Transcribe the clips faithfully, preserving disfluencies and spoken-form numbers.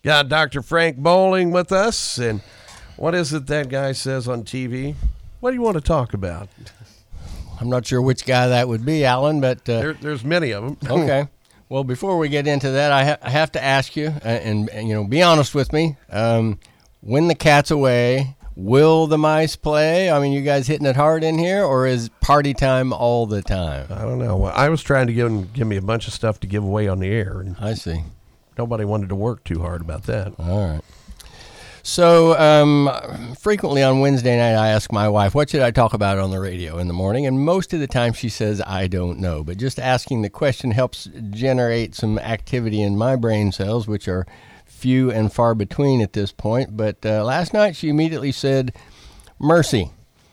Got Doctor Frank Bowling with us, and what is it that guy says on T V? What do you want to talk about? I'm not sure which guy that would be, Alan, but... Uh, there, there's many of them. Okay. Well, before we get into that, I, ha- I have to ask you, uh, and, and, you know, be honest with me. Um, when the cat's away, will the mice play? I mean, you guys hitting it hard in here, or is party time all the time? I don't know. Well, I was trying to give him, give me a bunch of stuff to give away on the air. And I see. Nobody wanted to work too hard about that. All right. So um, frequently on Wednesday night, I ask my wife, what should I talk about on the radio in the morning? And most of the time she says, I don't know. But just asking the question helps generate some activity in my brain cells, which are few and far between at this point. But uh, last night she immediately said, mercy.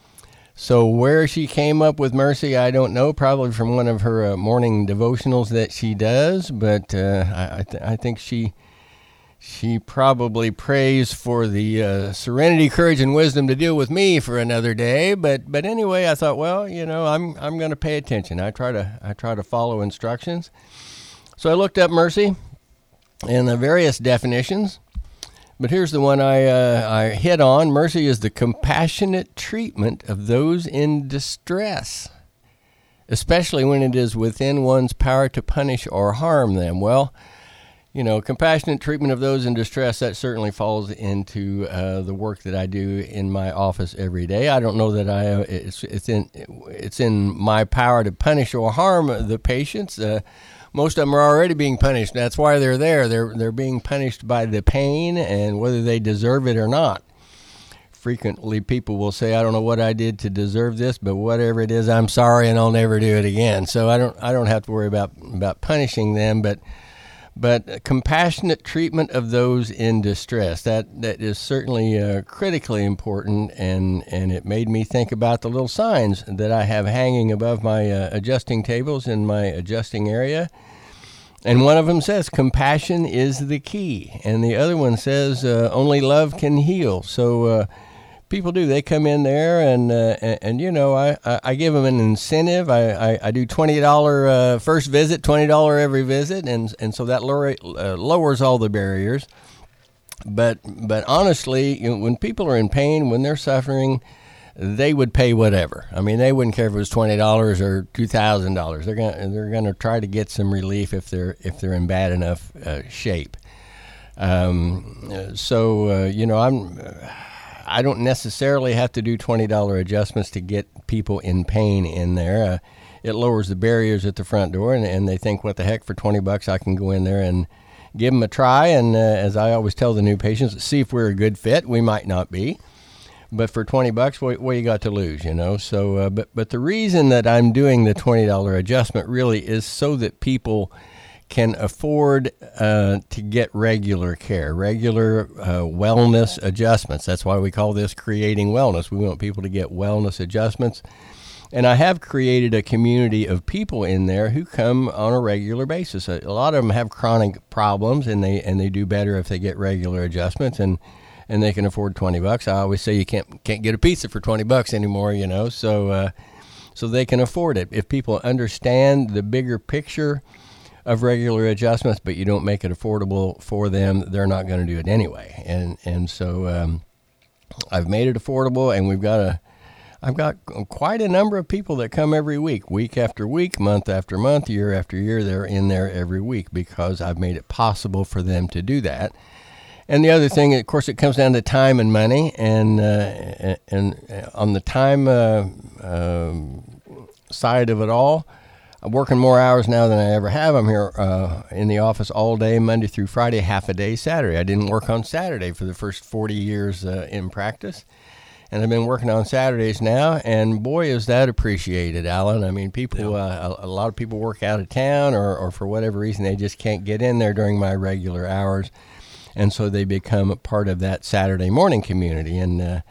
So where she came up with mercy, I don't know, probably from one of her uh, morning devotionals that she does. But uh, I, I, th- I think she... She probably prays for the uh, serenity, courage, and wisdom to deal with me for another day. But but anyway, I thought, well, you know, I'm I'm going to pay attention. I try to I try to follow instructions. So I looked up mercy and the various definitions. But here's the one I uh, I hit on. Mercy is the compassionate treatment of those in distress, especially when it is within one's power to punish or harm them. Well, you know, compassionate treatment of those in distress, that certainly falls into uh, the work that I do in my office every day. I don't know that I uh, it's it's in it's in my power to punish or harm the patients. Uh, most of them are already being punished. That's why they're there. They're they're being punished by the pain and whether they deserve it or not. Frequently, people will say, "I don't know what I did to deserve this, but whatever it is, I'm sorry, and I'll never do it again." So I don't I don't have to worry about about punishing them, but. But compassionate treatment of those in distress, that, that is certainly uh, critically important, and, and it made me think about the little signs that I have hanging above my uh, adjusting tables in my adjusting area. And one of them says, compassion is the key. And the other one says, uh, only love can heal. So uh, people do. They come in there, and, uh, and, and you know, I, I, I give them an incentive. I, I, I do twenty dollars uh, first visit, twenty dollars every visit, and and so that lower, uh, lowers all the barriers. But but honestly, you know, when people are in pain, when they're suffering, they would pay whatever. I mean, they wouldn't care if it was twenty dollars or two thousand dollars. They're gonna they're gonna try to get some relief if they're if they're in bad enough uh, shape. Um, so uh, you know, I'm. Uh, I don't necessarily have to do twenty dollars adjustments to get people in pain in there. Uh, it lowers the barriers at the front door, and, and they think, what the heck, for twenty bucks I can go in there and give them a try. And uh, as I always tell the new patients, see if we're a good fit. We might not be. But for twenty bucks, what, what you got to lose, you know? So, uh, but, but the reason that I'm doing the twenty dollars adjustment really is so that people can afford uh, to get regular care, regular uh, wellness adjustments. That's why we call this Creating Wellness. We want people to get wellness adjustments. And I have created a community of people in there who come on a regular basis. A, a lot of them have chronic problems, and they and they do better if they get regular adjustments, and, and they can afford twenty bucks. I always say you can't can't get a pizza for twenty bucks anymore, you know, so uh, so they can afford it. If people understand the bigger picture of regular adjustments, but you don't make it affordable for them, they're not going to do it anyway. And and so um, I've made it affordable, and we've got a, I've got quite a number of people that come every week, week after week, month after month, year after year. They're in there every week because I've made it possible for them to do that. And the other thing, of course, it comes down to time and money, and uh, and on the time uh, um, side of it all, I'm working more hours now than I ever have. I'm here uh, in the office all day, Monday through Friday, half a day Saturday. I didn't work on Saturday for the first forty years uh, in practice. And I've been working on Saturdays now, and boy, is that appreciated, Alan. I mean, people, uh, a, a lot of people work out of town, or, or for whatever reason, they just can't get in there during my regular hours. And so they become a part of that Saturday morning community. And uh,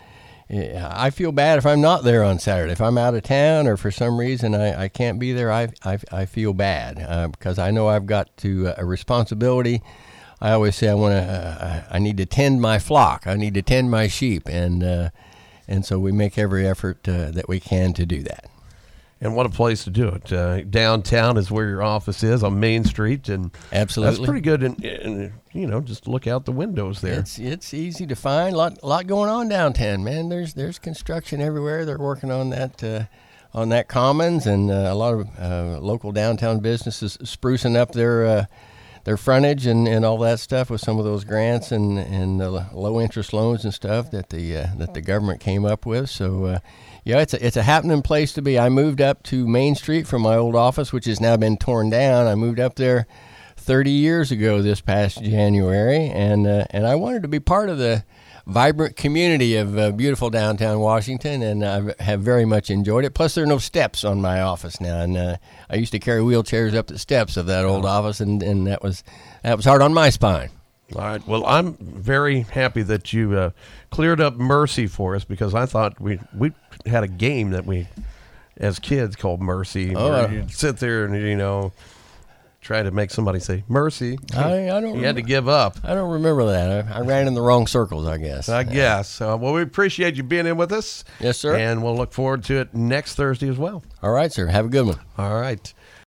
I feel bad if I'm not there on Saturday. If I'm out of town or for some reason I, I can't be there, I, I, I feel bad uh, because I know I've got to uh, a responsibility. I always say I want to. Uh, I need to tend my flock. I need to tend my sheep, and uh, and so we make every effort uh, that we can to do that. And what a place to do it. Uh, downtown is where your office is on Main Street, and Absolutely. that's pretty good. And, and you know, just look out the windows there. It's it's easy to find. Lot lot going on downtown, man. There's there's construction everywhere. They're working on that uh, on that commons, and uh, a lot of uh, local downtown businesses sprucing up their uh, their frontage and, and all that stuff with some of those grants and and uh, low interest loans and stuff that the uh, that the government came up with. So. Uh, Yeah, it's a, it's a happening place to be. I moved up to Main Street from my old office, which has now been torn down. I moved up there thirty years ago this past January, and uh, and I wanted to be part of the vibrant community of uh, beautiful downtown Washington, and I have very much enjoyed it. Plus, there are no steps on my office now, and uh, I used to carry wheelchairs up the steps of that old office, and, and that was that was hard on my spine. All right. Well, I'm very happy that you uh, cleared up Mercy for us, because I thought we we had a game that we, as kids, called Mercy. Oh, where uh, you'd sit there and, you know, try to make somebody say Mercy. I, I don't. You had to give up. I don't remember that. I, I ran in the wrong circles, I guess. I guess. Uh, well, we appreciate you being in with us. Yes, sir. And we'll look forward to it next Thursday as well. All right, sir. Have a good one. All right.